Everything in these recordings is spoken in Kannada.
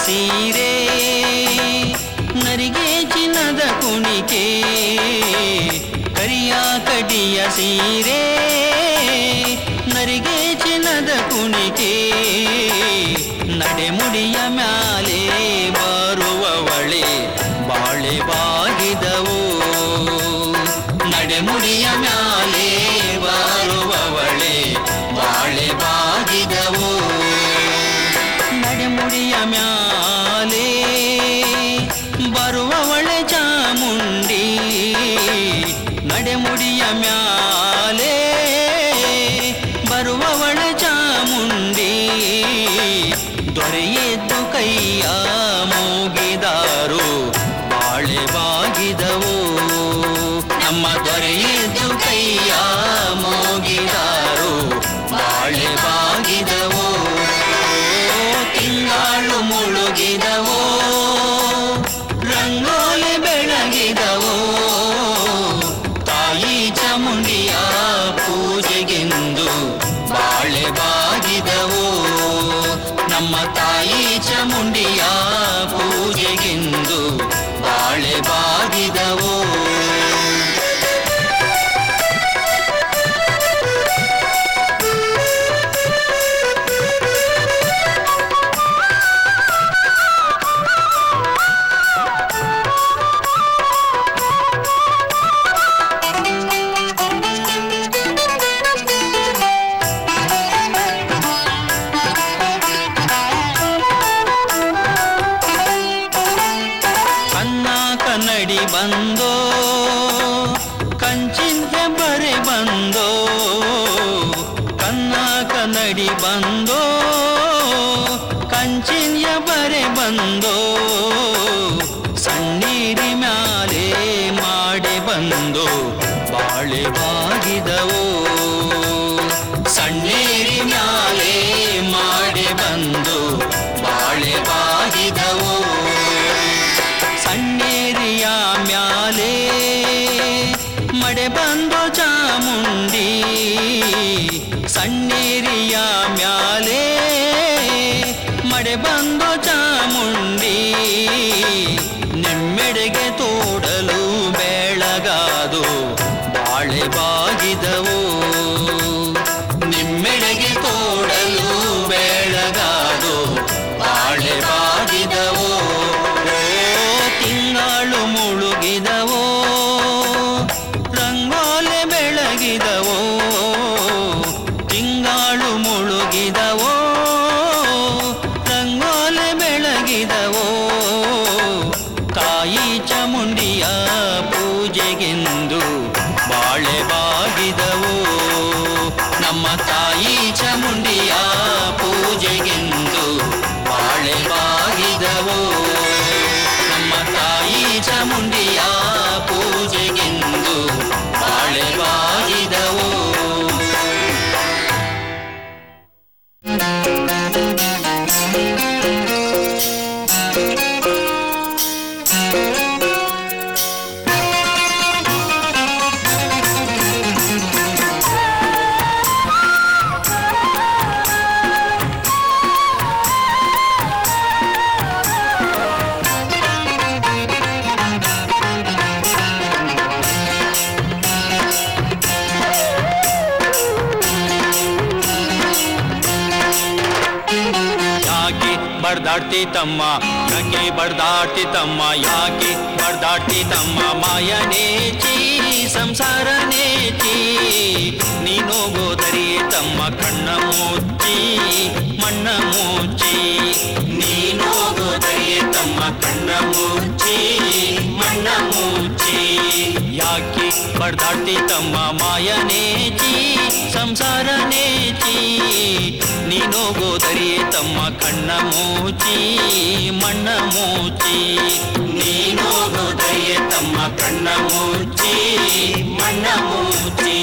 ಸೀರೆ ನರಿಗೆ ಚಿನ್ನದ ಕುಣಿಕೆ ಕರಿಯ ಕಡಿಯ ಸೀರೆ ನರಿಗೆ ಚಿನ್ನದ ಕುಣಿಕೆ ನಡೆಮುಡಿಯ ಮ್ಯಾಲೆ ಬರುವವಳೆ ಬಾಳೆ ಬಾಗಿದವು ನಡೆಮುಡಿಯ ಮ್ಯಾಲೆ ಬರುವವಳೆ ಬಾಳೆ ಬಾಗಿದವು ನಡೆಮುಡಿಯ ಮ್ಯಾಲೆ ಬರುವವಳೆ ಚಾಮುಂಡಿ ನಡೆಮುಡಿಯ ಮ್ಯಾಲೆ ಬರುವವಳೆ ಚಾಮುಂಡಿ ದೊರೆಯೆದ್ದು ಕೈಯ ಮೂಗಿದಾರು ಬಾಳೆ ಬಾಗಿದವು ನಮ್ಮ ದೊರೆಯೆದ್ದು ಕೈಯ ಮೂಗಿದಾರು ಬಾಳೆ ಬಾಗಿದವು ತಿಂಗಳು ಮುಳುಗಿದವು ರಂಗೋಲಿ ಬೆಳಗಿದವು ತಾಯಿ ಚಾಮುಂಡಿಯ ಪೂಜೆಗೆಂದು ಬಾಳೆ ಬಾಗಿದವು ನಮ್ಮ ತಾಯಿ ಚಾಮುಂಡಿಯ ಪೂಜೆಗೆಂದು ಬಾಳೆ ಬಾಗಿದವು ಬಂದೋ ಕಂಚಿನ ಬರೆ ಬಂದೋ ಕನ್ನ ಕನ್ನಡಿ ಬಂದೋ ಕಂಚಿನ ಬರೆ ಬಂದೋ ಸಣ್ಣೀರಿ ಮ್ಯಾಲೆ ಮಾಡಿ ಬಂದೋ ಬಾಳೆ ಬಾಗಿದವು ಸಣ್ಣೀರಿ ಮ್ಯಾಲೆ ಮಾಡಿ ಬಂದು ಬಾಳೆ ಬಾಗಿದವು ಸಣ್ಣೇರಿಯ ಮ್ಯಾಲೆ ಮಡೆ ಬಂದು ಚಾಮುಂಡಿ ಸಣ್ಣೇರಿಯ ಮ್ಯಾಲೆ ಮಡೆ ಬಂದು ಚಾಮುಂಡಿ ನಿಮ್ಮೆಡೆಗೆ ತೋಡಲು ಬೆಳಗಾದು ಬಾಳೆ ಬಾಗಿದವು ನಿಮ್ಮೆಡೆಗೆ ತೋಡಲು ಬೆಳಗಾದು ಬಾಳೆ ಬಾಗಿದವು ತಿಂಗಳು ಮುಳುಗಿದವೋ ರಂಗೋಲೆ ಬೆಳಗಿದವೋ ತಿಂಗಳು ಮುಳುಗಿದವೋ ರಂಗೋಲೆ ಬೆಳಗಿದವೋ ತಾಯಿ ಚಾಮುಂಡಿಯ ಪೂಜೆಗೆಂದು ಬಾಳೆ ಬಾಗಿದವು ನಮ್ಮ ತಾಯಿ ಚಾಮುಂಡಿಯ ಪೂಜೆಗೆಂದು ಬಾಳೆ ಬಾಗಿದವು ನಮ್ಮ ತಾಯಿ ಚಾಮುಂಡಿಯ ಪೂಜೆಗೆಂದು ಬಾಳೆ ಬಾಗಿದವು ಬಡ್ದಾಡ್ತಿ ತಮ್ಮ ಯಾಕೆ ಬಡ್ದಾಡ್ತಿ ತಮ್ಮ ಯಾಕೆ ಬಡ್ದಾಡ್ತಿ ತಮ್ಮ ಮಾಯನೇಚಿ ಸಂಸಾರ ನೇಚಿ ನೀನು ಗೋದರಿಯೇ ತಮ್ಮ ಕಣ್ಣ ಮುಚ್ಚಿ ಮಣ್ಣ ಮುಚ್ಚಿ ನೀನು ಗೋದರಿಯೇ ತಮ್ಮ ಕಣ್ಣ ಮುಚ್ಚಿ ಮಣ್ಣ ಮುಚ್ಚಿ ಯಾಕೆ ಬಡ್ದಾಡ್ತಿ ತಮ್ಮ ಮಾಯನೇಚಿ ಸಂಸಾರ ನೇಚಿ ನೀನು ಗೋದರಿಯೇ ತಮ್ಮ ಕಣ್ಣ ಮೂಚಿ ಮಣ್ಣ ಮೂಚಿ ನೀನು ಗೋದರಿಯೇ ತಮ್ಮ ಕಣ್ಣ ಮೂಚಿ ಮಣ್ಣ ಮೂಚಿ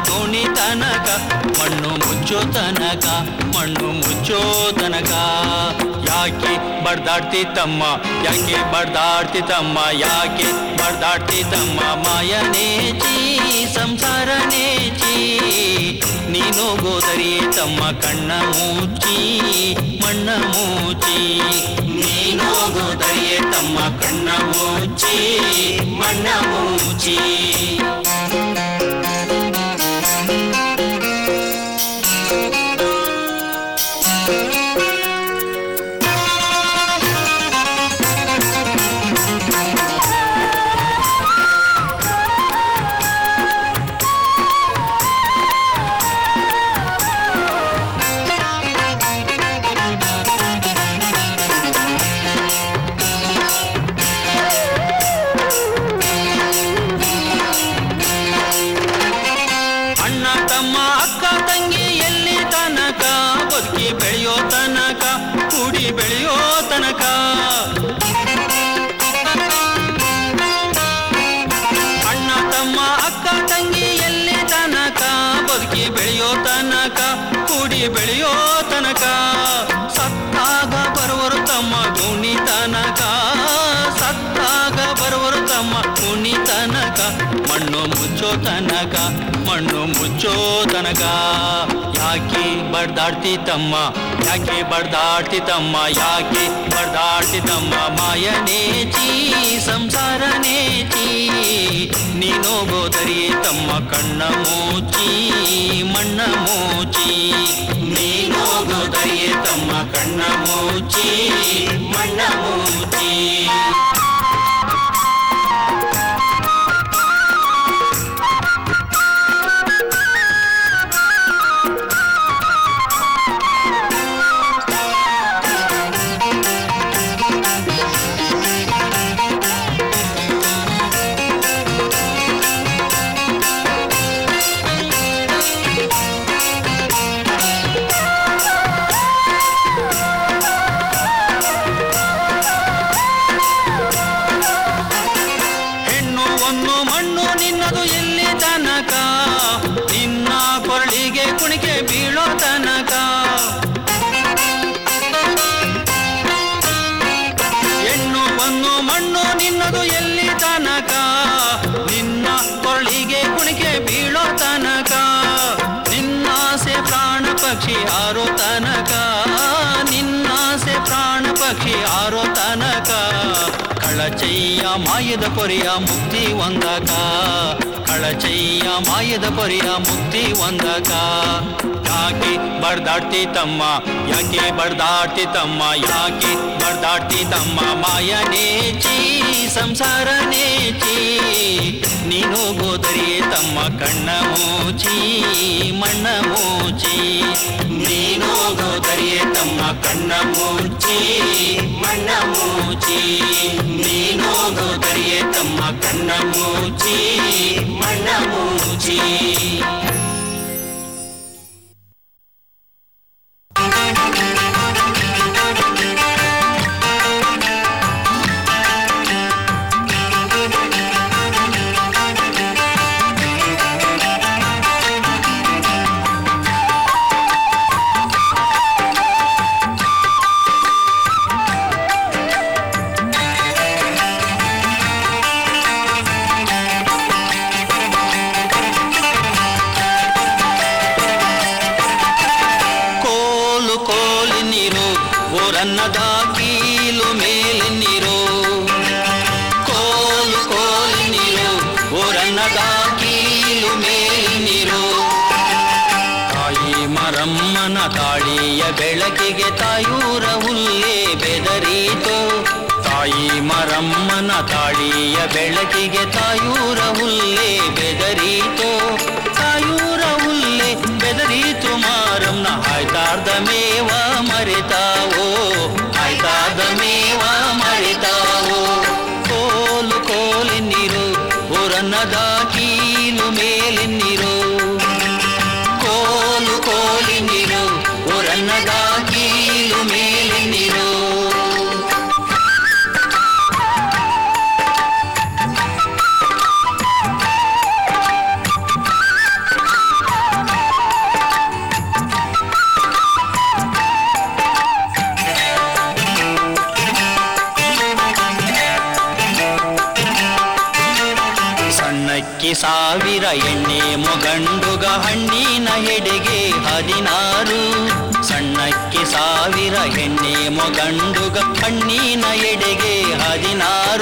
ದೋಣಿ ತನಕ ಮಣ್ಣು ಮುಚ್ಚೋ ತನಕ ಮಣ್ಣು ಮುಚ್ಚೋ ತನಕ ಯಾಕೆ ಬಡ್ದಾಡ್ತಿ ತಮ್ಮ ಯಾಕೆ ಬಡ್ದಾಡ್ತಿ ತಮ್ಮ ಯಾಕೆ ಬಡ್ದಾಡ್ತಿ ತಮ್ಮ ಮಾಯನೇಚಿ ಸಂಸಾರ ನೇಚಿ ನೀನು ಗೋದರಿಯೇ ತಮ್ಮ ಕಣ್ಣ ಮುಚ್ಚಿ ಮಣ್ಣ ಮುಚ್ಚಿ ನೀನು ಗೋದರಿಯೇ ತಮ್ಮ ಕಣ್ಣ ಮುಚ್ಚಿ ಮಣ್ಣ ಮುಚ್ಚಿ ಬೆಳೆಯೋ ತನಕ ಕೂಡಿ ಬೆಳೆಯೋ ತನಕ ಅಣ್ಣ ತಮ್ಮ ಅಕ್ಕ ತಂಗಿ ಎಲ್ಲಿ ತನಕ ಬದುಕಿ ಬೆಳೆಯೋ ತನಕ ಕೂಡಿ ಬೆಳೆಯೋ ತನಕ ಸತ್ತಾಗ ಬರುವರು ತಮ್ಮ ಗುಣಿ ತನಕ ಸತ್ತಾಗ ಬರುವರು ತಮ್ಮ ಗುಣಿ ತನಕ ಮಣ್ಣು ಮುಚ್ಚೋ ತನಕ ಮಣ್ಣು ಮುಚ್ಚೋ ತನಕ ಯಾಕೆ ಬಡ್ದಾಡ್ತಿ ತಮ್ಮ ಯಾಕೆ ಬಡ್ದಾಡ್ತಿ ತಮ್ಮ ಯಾಕೆ ಬಡ್ದಾಡ್ತಿ ತಮ್ಮ ಮಾಯನೇಚಿ ಸಂಸಾರ ನೇಚಿ ನೀನು ಗೋದರಿಯೇ ತಮ್ಮ ಕಣ್ಣ ಮುಚ್ಚಿ ಮಣ್ಣ ಮುಚ್ಚಿ ನೀನು ಗೋದರಿಯೇ ತಮ್ಮ ಕಣ್ಣ ಮುಚ್ಚಿ ಮಣ್ಣ ಮುಚ್ಚಿ ಮಣ್ಣು ನಿನ್ನದು ಎಲ್ಲಿ ತನಕ ನಿನ್ನ ಕೊರಳಿಗೆ ಕುಣಿಕೆ ಬೀಳೋ ತನಕ ಹೆಣ್ಣು ಒಂದು ಮಣ್ಣು ನಿನ್ನದು ಎಲ್ಲಿ ತನಕ ನಿನ್ನ ಕೊರಳಿಗೆ ಕುಣಿಕೆ ಬೀಳೋ ತನಕ ನಿನ್ನಾಸೆ ಪ್ರಾಣ ಪಕ್ಷಿ ಹಾರೋ ತನಕ ನಿನ್ನಾಸೆ ಪ್ರಾಣ ಪಕ್ಷಿ ಹಾರೋ ತನಕ ಕಳಚಯ್ಯ ಮಾಯದ ಪೊರೆಯ ಮುಕ್ತಿ ಒಂದಕ ಕಳಚಯ್ಯ ಮಾಯದ ಪೊರೆಯ ಮುಕ್ತಿ ಒಂದಕ ಯಾಕೆ ಬಡ್ದಾಡ್ತಿ ತಮ್ಮ ಯಾಕೆ ಬಡ್ದಾಡ್ತಿ ತಮ್ಮ ಯಾಕೆ ಬಡ್ದಾಡ್ತಿ ತಮ್ಮ ಮಾಯನೇಚಿ ಸಂಸಾರ ನೇಚಿ ನೀನು ಗೋದರಿಯೇ ತಮ್ಮ ಕಣ್ಣ ಮುಚ್ಚಿ ಮಣ್ಣ ಮುಚ್ಚಿ ನೀನು ಗೋದರಿಯೇ ತಮ್ಮ ಕಣ್ಣ ಮುಚ್ಚಿ ಮಣ್ಣ ಮುಚ್ಚಿ ನೀನು ಗೋದರಿಯೇ ತಮ್ಮ ಕಣ್ಣ ಮುಚ್ಚಿ ಮಣ್ಣ ಮುಚ್ಚಿ ಓರನ್ನದ ಕೀಲು ಮೇಲೆ ನೀರು ಕೋಲು ಕೋಲು ನೀರು ಓರನ್ನದ ಕೀಲು ಮೇಲೆ ನೀರು ತಾಯಿ ಮರಮ್ಮನ ತಾಳಿಯ ಬೆಳಕಿಗೆ ತಾಯೂರ ಹುಲ್ಲೆ ಬೆದರಿತು ತಾಯಿ ಮರಮ್ಮನ ತಾಳಿಯ ಬೆಳಕಿಗೆ ತಾಯೂರ ಹುಲ್ಲೆ ಬೆದರಿತು ತಾಯೂರ ಹುಲ್ಲೆ ಬೆದರಿತು ಮಾರಮ್ಮನ ಆಯ್ತಾರ್ದ ಮೇವ ಮರೆತಾವೋ ಆಯ್ತಾದ ಮೇವ ಮರೆತಾವೋ ಕೋಲು ಕೋಲೆನ್ನಿರು ಓರನ್ನದ ಕೀಲು ಮೇಲೆನ್ನಿರು ಕೋಲು ಕೋಲೆನ್ನಿರು ಓರನ್ನದ ಕೀಲು ಮೇಲೆನ್ನಿರು ಸಣ್ಣಕ್ಕಿ ಸಾವಿರ ಎಣ್ಣೆ ಮೊಗಂಡುಗ ಹಣ್ಣಿನ ಎಡೆಗೆ 16 ಸಣ್ಣಕ್ಕಿ ಸಾವಿರ ಎಣ್ಣೆ ಮೊಗಂಡುಗ ಹಣ್ಣಿನ ಎಡೆಗೆ 16